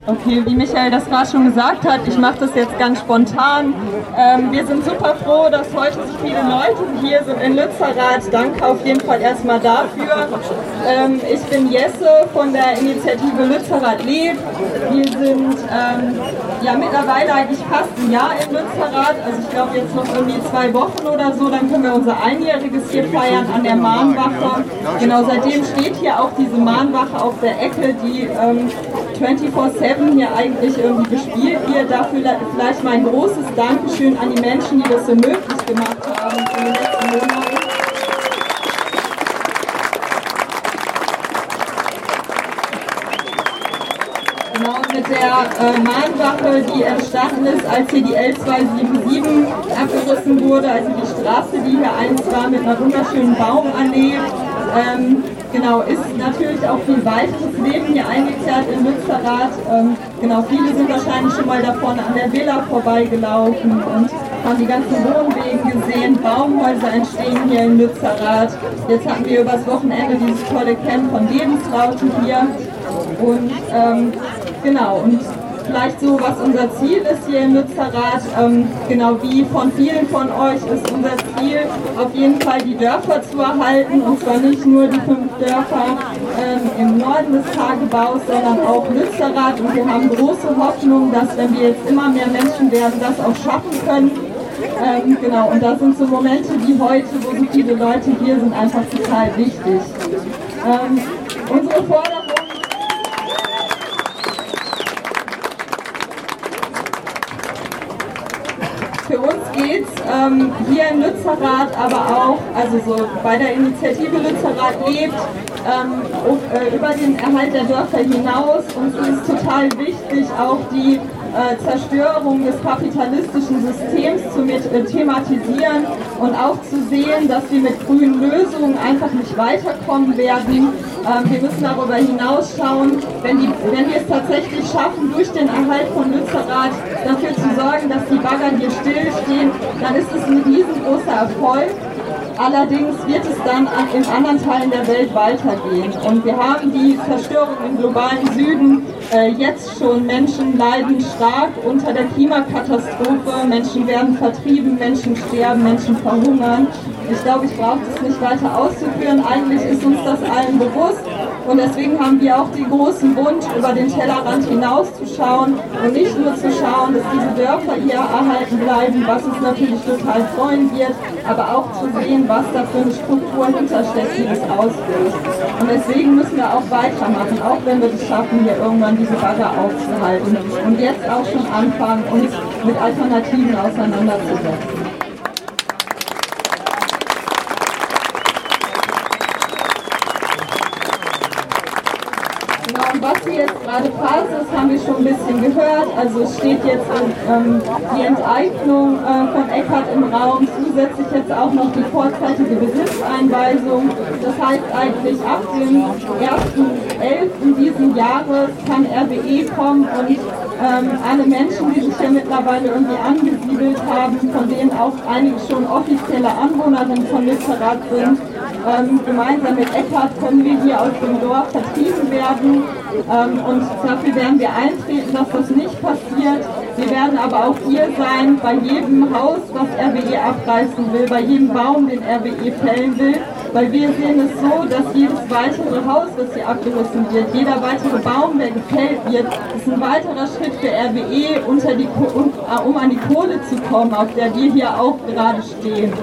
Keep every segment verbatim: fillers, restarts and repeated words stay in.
Okay, wie Michael das gerade schon gesagt hat, ich mache das jetzt ganz spontan. Ähm, wir sind super froh, dass heute so viele Leute hier sind in Lützerath. Danke auf jeden Fall erstmal dafür. Ähm, ich bin Jesse von der Initiative Lützerath lebt. Wir sind ähm, ja mittlerweile eigentlich fast ein Jahr in Lützerath. Also ich glaube jetzt noch irgendwie zwei Wochen oder so, dann können wir unser Einjähriges hier feiern an der Mahnwache. Genau, seitdem steht hier auch diese Mahnwache auf der Ecke, die ähm, vierundzwanzig sieben hier eigentlich irgendwie gespielt wird. Dafür vielleicht mal ein großes Dankeschön an die Menschen, die das so möglich gemacht haben in den letzten Monaten. Genau, mit der äh, Mahnwache, die entstanden ist, als hier die L zweihundertsiebenundsiebzig abgerissen wurde, also die Straße, die hier einst war, mit einer wunderschönen Baumallee. Ähm, Genau, ist natürlich auch viel weiteres Leben hier eingekehrt in Lützerath. Ähm, genau, viele sind wahrscheinlich schon mal da vorne an der Villa vorbeigelaufen und haben die ganzen Wohnwegen gesehen. Baumhäuser entstehen hier in Lützerath. Jetzt hatten wir übers Wochenende dieses tolle Camp von Lebensraute hier. Und ähm, genau, und vielleicht so, was unser Ziel ist hier in Lützerath, ähm, genau wie von vielen von euch ist unser Ziel, auf jeden Fall die Dörfer zu erhalten, und zwar nicht nur die fünf Dörfer ähm, im Norden des Tagebaus, sondern auch Lützerath, und wir haben große Hoffnung, dass, wenn wir jetzt immer mehr Menschen werden, das auch schaffen können. Ähm, genau, und das sind so Momente wie heute, wo so viele Leute hier sind, einfach total wichtig. Ähm, unsere Forderung Für uns geht es ähm, hier in Lützerath, aber auch, also so bei der Initiative Lützerath lebt, ähm, äh, über den Erhalt der Dörfer hinaus. Uns ist total wichtig, auch die äh, Zerstörung des kapitalistischen Systems zu mit, äh, thematisieren und auch zu sehen, dass wir mit grünen Lösungen einfach nicht weiterkommen werden. Ähm, wir müssen darüber hinausschauen, wenn, die, wenn wir es tatsächlich schaffen, durch den Erhalt von Lützerath dafür zu sorgen, dass die Bagger hier stillstehen, dann ist es ein riesengroßer Erfolg. Allerdings wird es dann in anderen Teilen der Welt weitergehen. Und wir haben die Zerstörung im globalen Süden äh, jetzt schon. Menschen leiden stark unter der Klimakatastrophe. Menschen werden vertrieben, Menschen sterben, Menschen verhungern. Ich glaube, ich brauche das nicht weiter auszuführen. Eigentlich ist uns das allen bewusst. Und deswegen haben wir auch den großen Wunsch, über den Tellerrand hinauszuschauen und nicht nur zu schauen, dass diese Dörfer hier erhalten bleiben, was uns natürlich total freuen wird, aber auch zu sehen, was da für eine Struktur hintersteckt, die das auslöst. Und deswegen müssen wir auch weitermachen, auch wenn wir es schaffen, hier irgendwann diese Bagger aufzuhalten. Und jetzt auch schon anfangen, uns mit Alternativen auseinanderzusetzen. Was hier jetzt gerade Phase ist, haben wir schon ein bisschen gehört. Also es steht jetzt ähm, die Enteignung äh, von Eckhardt im Raum, zusätzlich jetzt auch noch die vorzeitige Besitzeinweisung. Das heißt eigentlich, ab dem ersten elften diesen Jahres kann R W E kommen und ähm, alle Menschen, die sich ja mittlerweile irgendwie angesiedelt haben, von denen auch einige schon offizielle Anwohnerinnen von Lützerath sind, Ähm, gemeinsam mit Eckhardt können wir hier aus dem Dorf vertrieben werden, ähm, und dafür werden wir eintreten, dass das nicht passiert. Wir werden aber auch hier sein, bei jedem Haus, was R W E abreißen will, bei jedem Baum, den R W E fällen will, weil wir sehen es so, dass jedes weitere Haus, das hier abgerissen wird, jeder weitere Baum, der gefällt wird, ist ein weiterer Schritt für R W E, unter die, um, um an die Kohle zu kommen, auf der wir hier auch gerade stehen.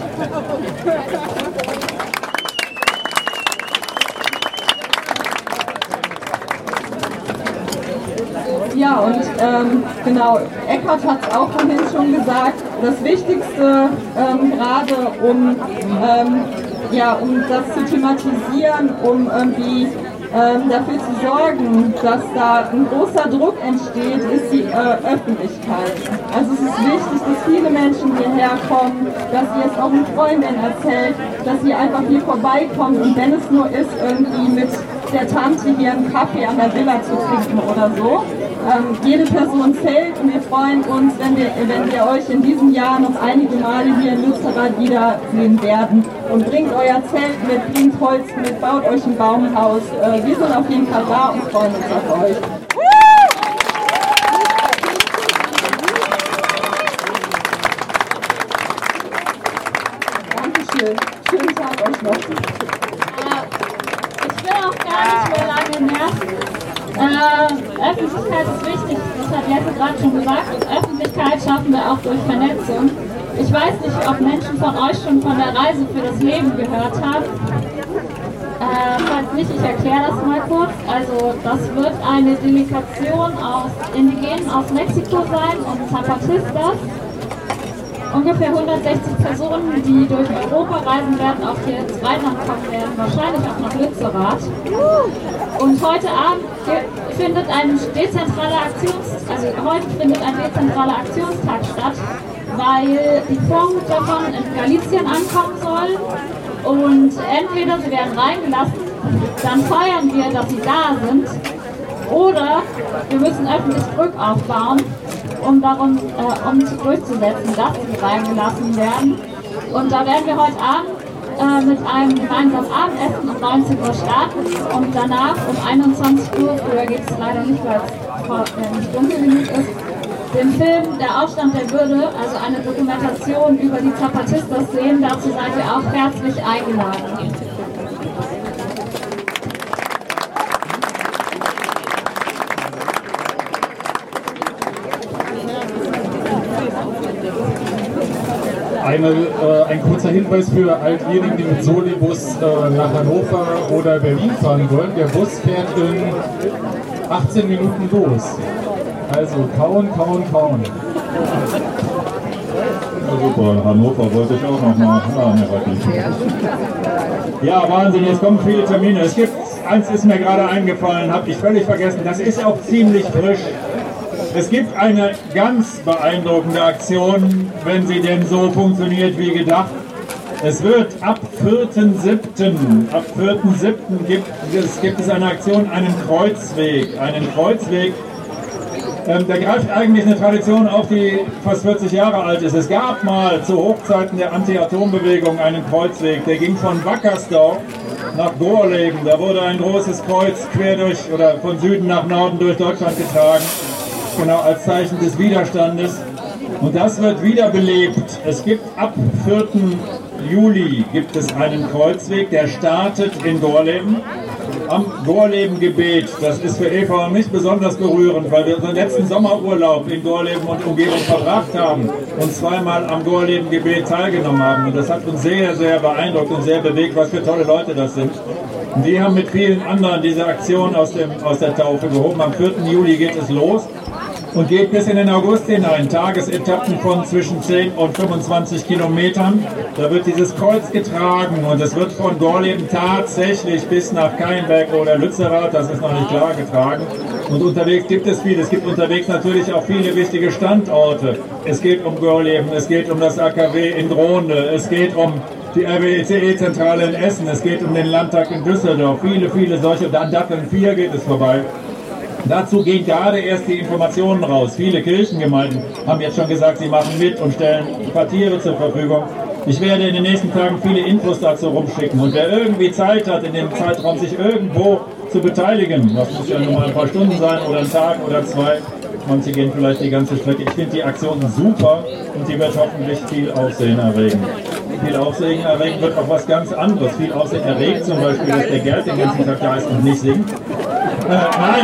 Ja, und ähm, genau, Eckhardt hat es auch vorhin schon gesagt, das Wichtigste ähm, gerade, um, ähm, ja, um das zu thematisieren, um irgendwie ähm, dafür zu sorgen, dass da ein großer Druck entsteht, ist die äh, Öffentlichkeit. Also es ist wichtig, dass viele Menschen hierher kommen, dass ihr es auch mit Freundinnen erzählt, dass ihr einfach hier vorbeikommt, und wenn es nur ist, irgendwie mit der Tante hier einen Kaffee an der Villa zu trinken oder so. Ähm, jede Person zählt, und wir freuen uns, wenn wir, wenn wir euch in diesem Jahr noch einige Male hier in Lützerath wiedersehen werden. Und bringt euer Zelt mit, bringt Holz mit, baut euch ein Baumhaus. Äh, wir sind auf jeden Fall da und freuen uns auf euch. Öffentlichkeit ist wichtig, das hat Jette gerade schon gesagt, und Öffentlichkeit schaffen wir auch durch Vernetzung. Ich weiß nicht, ob Menschen von euch schon von der Reise für das Leben gehört haben. Äh, falls nicht, ich erkläre das mal kurz. Also das wird eine Delegation aus Indigenen aus Mexiko sein und Zapatistas. Ungefähr hundertsechzig Personen, die durch Europa reisen werden, auch hier ins Rheinland kommen werden, wahrscheinlich auch nach Lützerath. Und heute Abend findet ein dezentraler Aktions, also heute findet ein dezentraler Aktionstag statt, weil die Vorhut davon in Galicien ankommen sollen. Und entweder sie werden reingelassen, dann feiern wir, dass sie da sind, oder wir müssen öffentlich Druck aufbauen, um darum äh, um durchzusetzen, dass sie reingelassen werden. Und da werden wir heute Abend äh, mit einem gemeinsamen Abendessen um neunzehn Uhr starten und danach um einundzwanzig Uhr, früher geht es leider nicht, weil es äh, nicht dunkel genug ist, den Film Der Aufstand der Würde, also eine Dokumentation über die Zapatistas sehen. Dazu seid ihr auch herzlich eingeladen. Eine, äh, ein kurzer Hinweis für all diejenigen, die mit Solibus äh, nach Hannover oder Berlin fahren wollen. Der Bus fährt in achtzehn Minuten los. Also kauen, kauen, kauen. Ja, super, Hannover wollte ich auch noch mal fahren, Herr Röttl. Ja, Wahnsinn, jetzt kommen viele Termine. Es gibt, eins ist mir gerade eingefallen, habe ich völlig vergessen, das ist auch ziemlich frisch. Es gibt eine ganz beeindruckende Aktion, wenn sie denn so funktioniert wie gedacht. Es wird ab vierten siebten ab vierten siebten gibt es, gibt es eine Aktion, einen Kreuzweg. Einen Kreuzweg, ähm, der greift eigentlich eine Tradition auf, die fast vierzig Jahre alt ist. Es gab mal zu Hochzeiten der Anti-Atom-Bewegung einen Kreuzweg, der ging von Wackersdorf nach Gorleben. Da wurde ein großes Kreuz quer durch oder von Süden nach Norden durch Deutschland getragen. Genau, als Zeichen des Widerstandes. Und das wird wiederbelebt. Es gibt ab vierten Juli gibt es einen Kreuzweg, der startet in Gorleben. Am Gorleben-Gebet. Das ist für Eva und mich besonders berührend, weil wir unseren letzten Sommerurlaub in Gorleben und Umgebung verbracht haben und zweimal am Gorleben-Gebet teilgenommen haben. Und das hat uns sehr, sehr beeindruckt und sehr bewegt, was für tolle Leute das sind. Und die haben mit vielen anderen diese Aktion aus, dem, aus der Taufe gehoben. Am vierten Juli geht es los und geht bis in den August hinein. Tagesetappen von zwischen zehn und fünfundzwanzig Kilometern. Da wird dieses Kreuz getragen und es wird von Gorleben tatsächlich bis nach Keinberg oder Lützerath, das ist noch nicht klar, getragen. Und unterwegs gibt es viel. Es gibt unterwegs natürlich auch viele wichtige Standorte. Es geht um Gorleben, es geht um das A K W in Drohne, es geht um die R W C E-Zentrale in Essen, es geht um den Landtag in Düsseldorf. Viele, viele solche, an Datteln vier geht es vorbei. Dazu gehen gerade erst die Informationen raus. Viele Kirchengemeinden haben jetzt schon gesagt, sie machen mit und stellen Quartiere zur Verfügung. Ich werde in den nächsten Tagen viele Infos dazu rumschicken. Und wer irgendwie Zeit hat, in dem Zeitraum sich irgendwo zu beteiligen, das muss ja nur mal ein paar Stunden sein oder ein Tag oder zwei, manche gehen vielleicht die ganze Strecke. Ich finde die Aktion super und die wird hoffentlich viel Aufsehen erregen. Viel Aufsehen erregen wird auch was ganz anderes. Viel Aufsehen erregt zum Beispiel, dass der Gerd den ganzen Tag da ist und nicht singt. Äh, nein.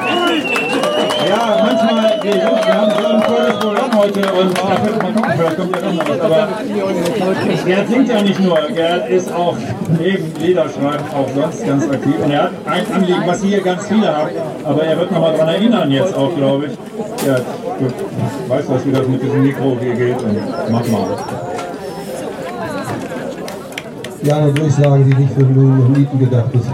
Ja, manchmal, wir, wir haben so ein tolles Programm heute und da könnte man gucken, vielleicht kommt ja noch was. Aber Gerd singt ja nicht nur, Gerd ist auch neben Liederschreiben auch sonst ganz aktiv. Und er hat ein Anliegen, was hier ganz viele haben, aber er wird nochmal daran erinnern jetzt auch, glaube ich. Gerd, du weißt was, wie das mit diesem Mikro hier geht und mach mal. Ja, eine Durchsage, die nicht für Blumen und Mieten gedacht ist.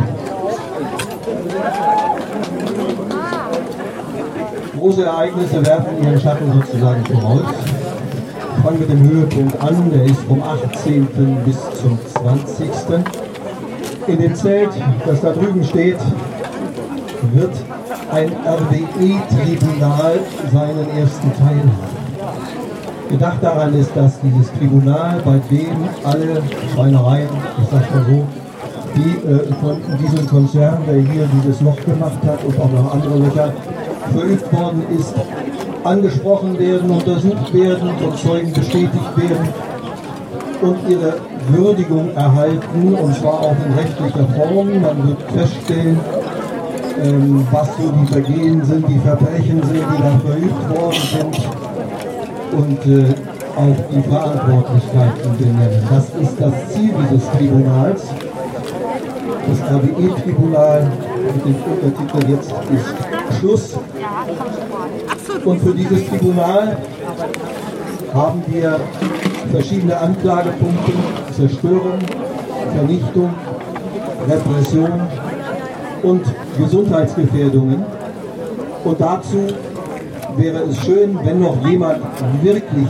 Große Ereignisse werfen ihren Schatten sozusagen voraus. Ich fange mit dem Höhepunkt an, der ist vom achtzehnten bis zum zwanzigsten In dem Zelt, das da drüben steht, wird ein R W E-Tribunal seinen ersten Teil haben. Gedacht daran ist, dass dieses Tribunal, bei dem alle Schweinereien, ich sag mal so, die äh, von diesem Konzern, der hier dieses Loch gemacht hat und auch noch andere Löcher verübt worden ist, angesprochen werden, untersucht werden, von Zeugen bestätigt werden und ihre Würdigung erhalten, und zwar auch in rechtlicher Form. Man wird feststellen, ähm, was so die Vergehen sind, die Verbrechen sind, die da verübt worden sind und äh, auch die Verantwortlichkeiten benennen. Das ist das Ziel dieses Tribunals. Das R W E-Tribunal mit dem Untertitel Jetzt ist Schluss. Und für dieses Tribunal haben wir verschiedene Anklagepunkte: Zerstörung, Vernichtung, Repression und Gesundheitsgefährdungen. Und dazu wäre es schön, wenn noch jemand wirklich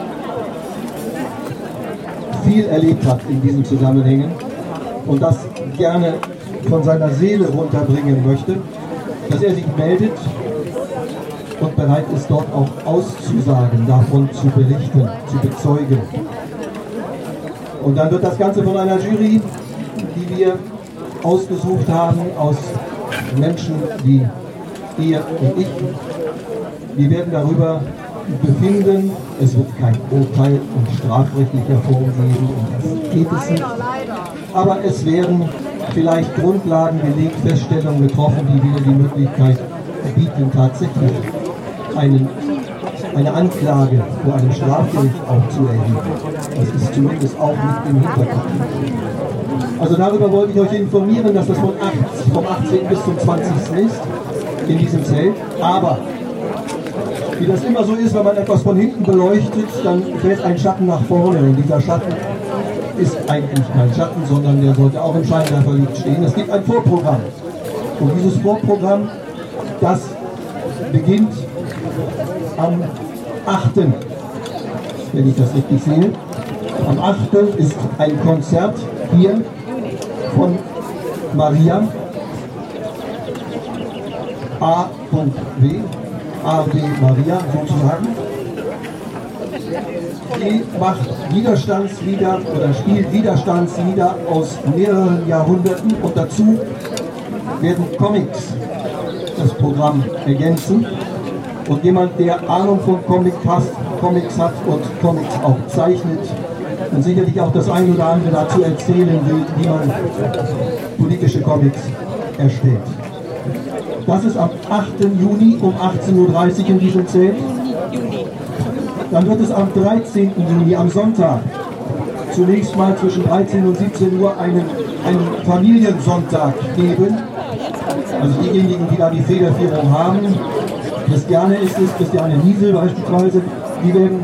viel erlebt hat in diesen Zusammenhängen und das gerne von seiner Seele runterbringen möchte, dass er sich meldet und bereit ist, dort auch auszusagen, davon zu berichten, zu bezeugen. Und dann wird das Ganze von einer Jury, die wir ausgesucht haben, aus Menschen wie ihr und ich, wir werden darüber befinden. Es wird kein Urteil in strafrechtlicher Form geben, und das geht es nicht. Aber es werden vielleicht Grundlagen gelegt, Feststellungen getroffen, die wieder die Möglichkeit bieten, tatsächlich einen, eine Anklage vor einem Strafgericht auch zu erheben. Das ist zumindest auch nicht im Hinterkopf. Also darüber wollte ich euch informieren, dass das vom achtzehnten bis zum zwanzigsten ist in diesem Zelt. Aber wie das immer so ist, wenn man etwas von hinten beleuchtet, dann fällt ein Schatten nach vorne. Und dieser Schatten ist eigentlich kein Schatten, sondern der sollte auch im Scheinwerferlicht stehen. Es gibt ein Vorprogramm. Und dieses Vorprogramm, das beginnt am achten wenn ich das richtig sehe. Am achten ist ein Konzert hier von Maria A W A W Maria sozusagen. Die macht Widerstandslieder oder spielt Widerstandslieder aus mehreren Jahrhunderten, und dazu werden Comics das Programm ergänzen. Und jemand, der Ahnung von Comic hast, Comics hat und Comics auch zeichnet und sicherlich auch das ein oder andere dazu erzählen will, wie man politische Comics erstellt. Das ist am achten Juni um achtzehn Uhr dreißig in diesem Zelt. Dann wird es am dreizehnten Juni, am Sonntag, zunächst mal zwischen dreizehn und siebzehn Uhr einen, einen Familiensonntag geben. Also diejenigen, die da die Federführung haben, Christiane ist es, Christiane Niesel beispielsweise, die werden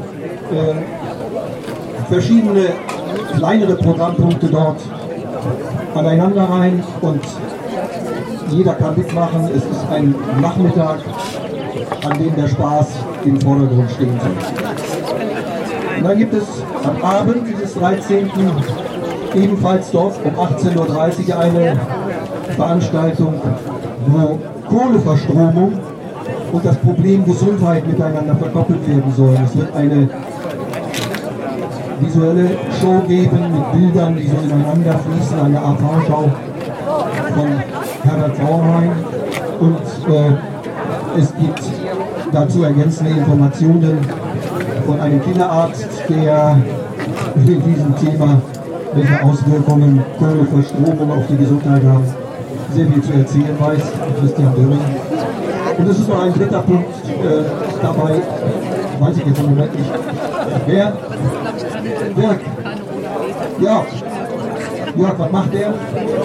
äh, verschiedene kleinere Programmpunkte dort aneinander rein, und jeder kann mitmachen. Es ist ein Nachmittag, an dem der Spaß im Vordergrund stehen soll. Und dann gibt es am Abend dieses dreizehnten ebenfalls dort um achtzehn Uhr dreißig eine Veranstaltung, wo Kohleverstromung und das Problem Gesundheit miteinander verkoppelt werden sollen. Es wird eine visuelle Show geben mit Bildern, die so ineinander fließen, eine Art Vorschau von Herbert Sauerheim, und äh, es gibt dazu ergänzende Informationen von einem Kinderarzt, der in diesem Thema, welche Auswirkungen Kohleverstromung auf die Gesundheit haben, sehr viel zu erzählen weiß, Christian Döring. Und es ist noch ein dritter Punkt äh, dabei, weiß ich jetzt im Moment nicht. Wer? Dirk. Ja. Jörg, was macht der?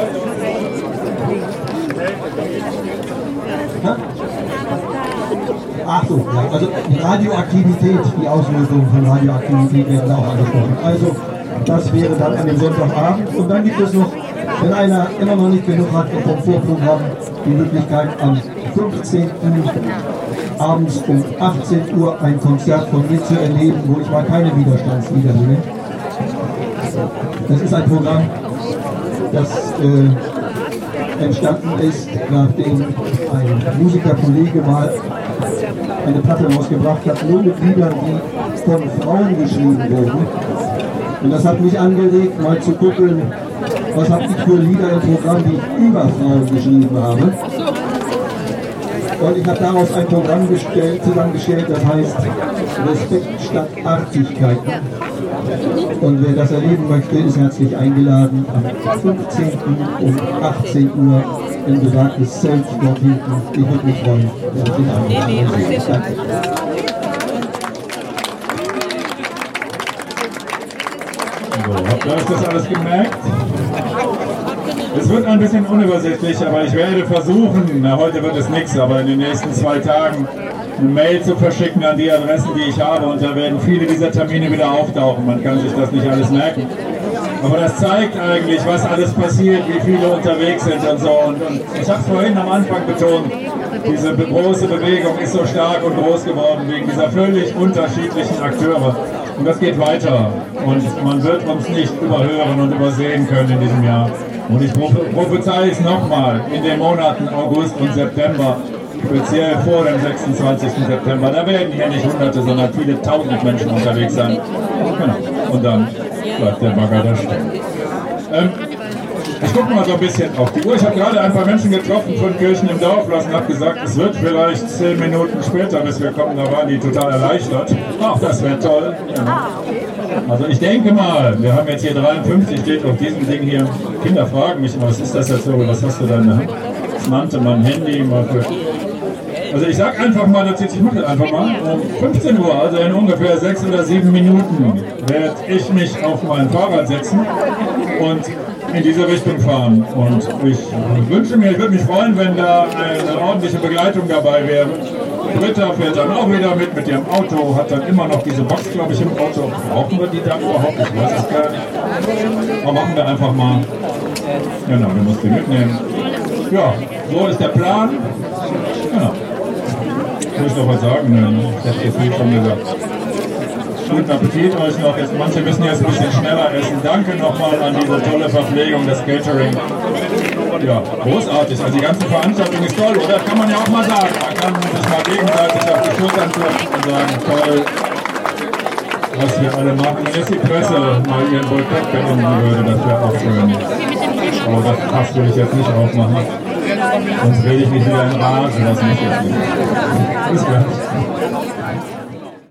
Ha? Ach so, ja, also die Radioaktivität, die Auswirkungen von Radioaktivität werden auch angesprochen. Also das wäre dann an dem Sonntagabend. Und dann gibt es noch, wenn einer immer noch nicht genug hat vom Vorprogramm, die Möglichkeit, am fünfzehnten abends um achtzehn Uhr ein Konzert von mir zu erleben, wo ich mal keine Widerstandslieder singe. Das ist ein Programm, das äh, entstanden ist, nachdem ein Musikerkollege mal eine Platte rausgebracht hat, nur mit Liedern, die von Frauen geschrieben wurden. Und das hat mich angeregt, mal zu gucken, was habe ich für Lieder im Programm, die ich über Frauen geschrieben habe. Und ich habe daraus ein Programm gestellt, zusammengestellt, das heißt Respekt statt Artigkeiten. Und wer das erleben möchte, ist herzlich eingeladen am fünfzehnten um achtzehn Uhr im besagtes Zelt dort hinten. Ich würde mich freuen, wenn Sie einladen. Danke. So, habt ihr euch das alles gemerkt? Es wird ein bisschen unübersichtlich, aber ich werde versuchen, na, heute wird es nichts, aber in den nächsten zwei Tagen eine Mail zu verschicken an die Adressen, die ich habe, und da werden viele dieser Termine wieder auftauchen. Man kann sich das nicht alles merken. Aber das zeigt eigentlich, was alles passiert, wie viele unterwegs sind und so. Und, und ich habe es vorhin am Anfang betont, diese große Bewegung ist so stark und groß geworden wegen dieser völlig unterschiedlichen Akteure. Und das geht weiter. Und man wird uns nicht überhören und übersehen können in diesem Jahr. Und ich prophezei es nochmal in den Monaten August und September, speziell vor dem sechsundzwanzigsten September. Da werden hier nicht Hunderte, sondern viele Tausend Menschen unterwegs sein. Genau. Und dann bleibt der Bagger da stehen. Ähm, ich gucke mal so ein bisschen auf die Uhr. Ich habe gerade ein paar Menschen getroffen von Kirchen im Dorf lassen und habe gesagt, es wird vielleicht zehn Minuten später, bis wir kommen. Da waren die total erleichtert. Ach, das wäre toll. Ja. Also ich denke mal, wir haben jetzt hier dreiundfünfzig, steht auf diesem Ding hier. Kinder fragen mich immer, was ist das jetzt so, was hast du da in der Hand? Das nannte mein Handy mal für... Also ich sag einfach mal, das jetzt, ich mache das einfach mal, um fünfzehn Uhr, also in ungefähr sechs oder sieben Minuten, werde ich mich auf mein Fahrrad setzen und in diese Richtung fahren. Und ich wünsche mir, ich würde mich freuen, wenn da eine ordentliche Begleitung dabei wäre. Britta fährt dann auch wieder mit, mit ihrem Auto, hat dann immer noch diese Box, glaube ich, im Auto. Brauchen wir die dann überhaupt? Ich weiß es gar nicht. Aber machen wir einfach mal. Genau, du musst die mitnehmen. Ja, so ist der Plan. Genau. Ich muss noch was sagen, ich habe jetzt viel schon gesagt. Guten Appetit euch noch. Jetzt, manche müssen jetzt ein bisschen schneller essen. Danke nochmal an diese tolle Verpflegung, das Catering. Ja, großartig. Also die ganze Veranstaltung ist toll, oder? Kann man ja auch mal sagen. Man kann sich mal gegenseitig auf die Schultern klopfen und sagen, toll, was wir alle machen. Wenn jetzt die Presse mal ihren Boykott beenden würde, das wäre auch schön. Aber das Fass will ich jetzt nicht aufmachen. Sonst rede ich mich wieder in Rage, das nicht jetzt nicht. Bis gleich.